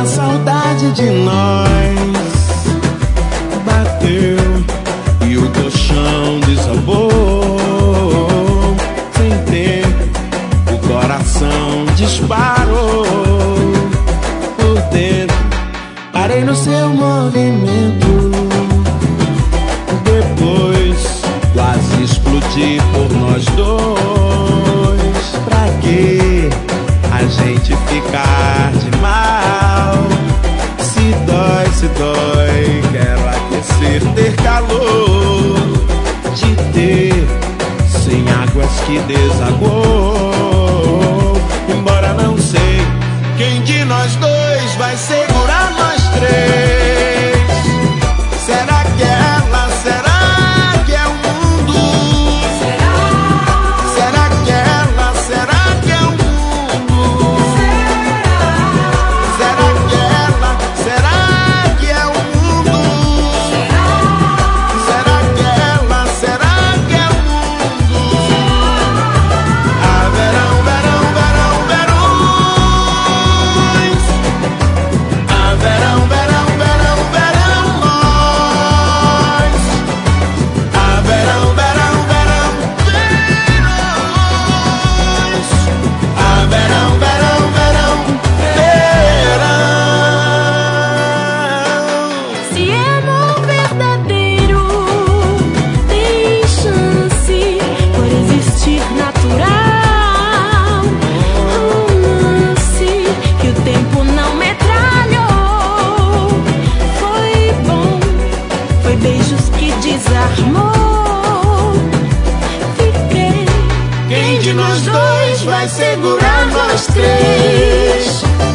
A saudade de nós bateu e o colchão desabou. Sem tempo, o coração disparou. Por dentro, parei no seu movimento. Depois, quase explodi por nós dois. Pra que a gente ficar de mal? Se dói, quero aquecer, ter calor. De ter, sem águas que desagou. Embora não sei quem de nós dois vai segurar nós três. Será que é ela? Será que é o mundo? Será que é ela? Será que é o mundo? Será que é ela? Será que é o mundo? Será que é ela? Será que é o mundo? Ah, verão, verão, verão, verões. Ah, verão, verão, verão, verão, nós. Ah, verão, verão, verão, verões. Ah, verão, verão, verão, verão. Se amor verdadeiro tem chance por existir natural, romance que o tempo não metralhou. Foi bom, foi beijos que desarmou. Fiquei. Quem de nós dois vai segurar nós três?